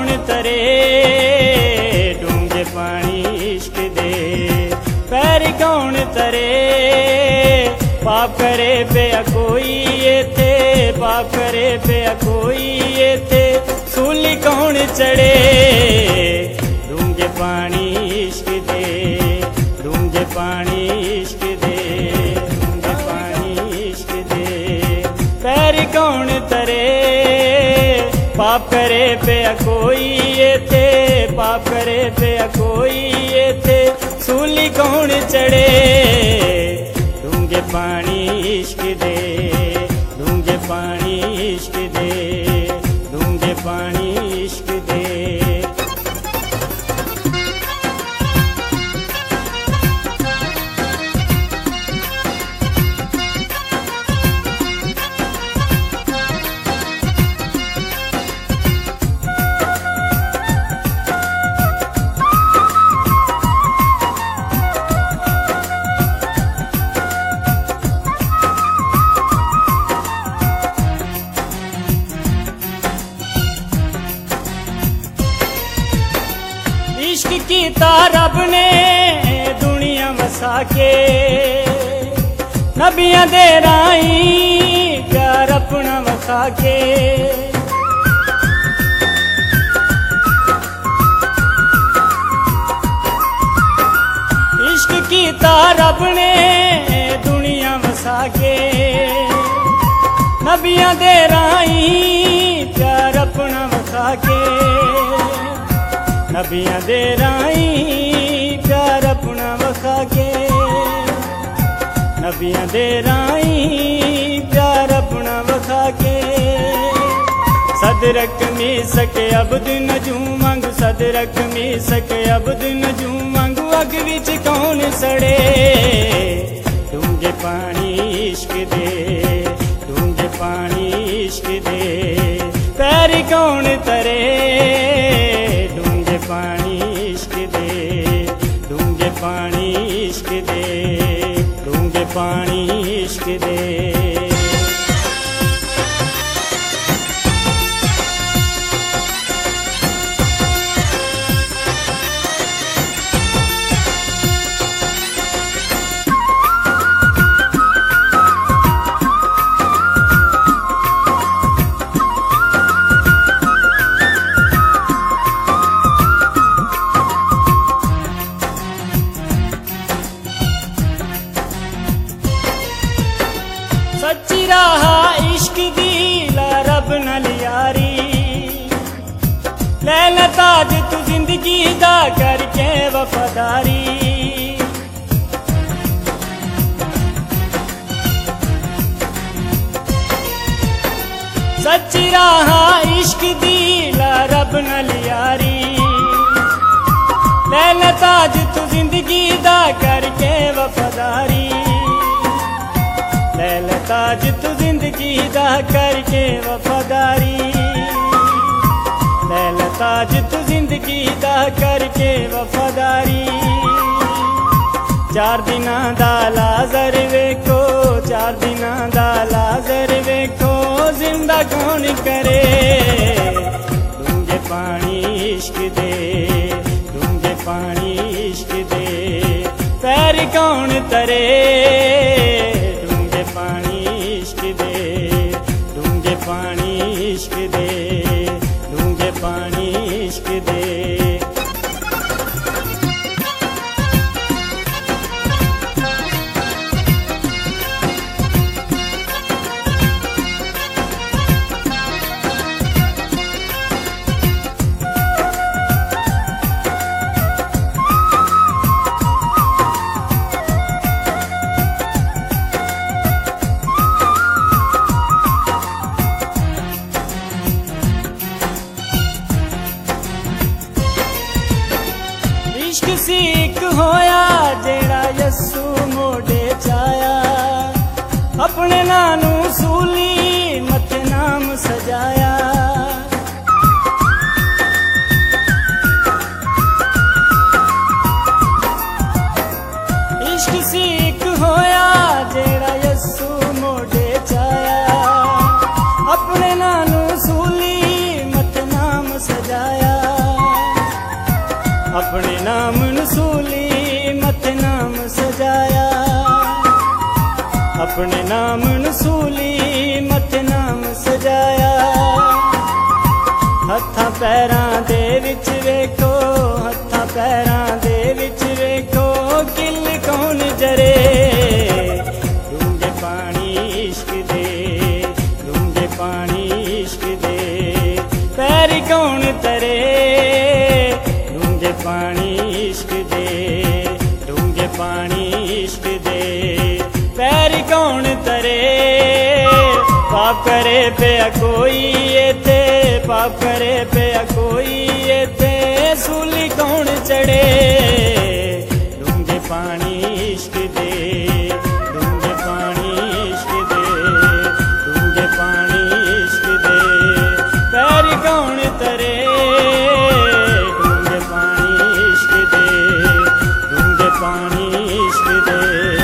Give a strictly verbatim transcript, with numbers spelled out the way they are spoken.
तरे डूंगे पानी इश्क दे। पैर कौन तरे पाप करे पे कोई ये थे, पाप करे पे कोई ये थे। सूली कौन चढ़े डूंगे पानी इश्क दे, डूंगे पानी इश्क दे, डूंगे पानी इश्क दे। पैर कौन तरे पाप करे पे कोई ये थे, पाप करे पे कोई ये थे। सूली कौन चढ़े डूंगे पानी इश्क दे, डूंगे पानी इश्क दे, डूंगे पानी इश्क दे। इश्क की रब ने दुनिया वसा के, नबियां दे राही प्यार अपना वसा के। इश्क की रब ने दुनिया वसा के, नबियां दे राही प्यार अपना वसा के। नबियां दे राही प्यार अपना वखा के, नबियां दे राही प्यार अपना वखा के। सदरक मी सके अबद नजू मंग, सदरक मी सके अबद नजू मंग। अग विच कौन सड़े डूंगे पानी इश्क दे, डूंगे पानी इश्क दे। पैर कौन तरे पानी इश्क दे, डूंगे पानी इश्क दे, डूंगे पानी इश्क दे। सच्ची राह इश्क दी ला रब नाल यारी, लै ताज तू जिंदगी दा करके वफादारी। सच्ची राह इश्क दी ला रब नाल यारी, लै ताज तू जिंदगी दा करके वफादारी। लैल ताज तू जिंदगी दा करके वफादारी, लैल ताज तू जिंदगी दा करके वफादारी। चार दिना दा लाजर वेखो, चार दिना दा लाजर वेखो। जिंदा कौन करे डूंगे पानी इश्क दे, डूंगे पानी इश्क दे। पैर कौन तरे पानी इश्क दे, डूंगे पानी इश्क दे, डूंगे पानी इश्क दे। इश्क सीख होया जेड़ा यस्सू मोड़े चाया, अपने नानू सूली मथे नाम सजाया। इश्क सीख होया जेड़ा यस्सू मोड़े चाया, अपने नानू सूली मथे नाम सजाया। अपने नाम नसूली मथे नाम सजाया, अपने नाम नसूली मथे नाम सजाया। हत्थां पैरां दे विच वेखो, हत्थां पैरां दे विच वेखो किल कौन जरे। डूंगे पानी इश्क दे, डूंगे पानी इश्क दे पैर कौन तरे। डूंगे पानी इश्क दे, डूंगे पानी इश्क दे पैर कौन तरे। पाप करे पिया कोई इत्थे, पाप करे पिया कोई इत्थे सूली कौन चढ़े। डूंगे पानी इश्क दे, डूंगे पानी इश्क दे, डूंगे पानी इश्क दे पैर कौन तरे। डूंगे पानी इश्क दे, डूंगे पानी इश्क दे।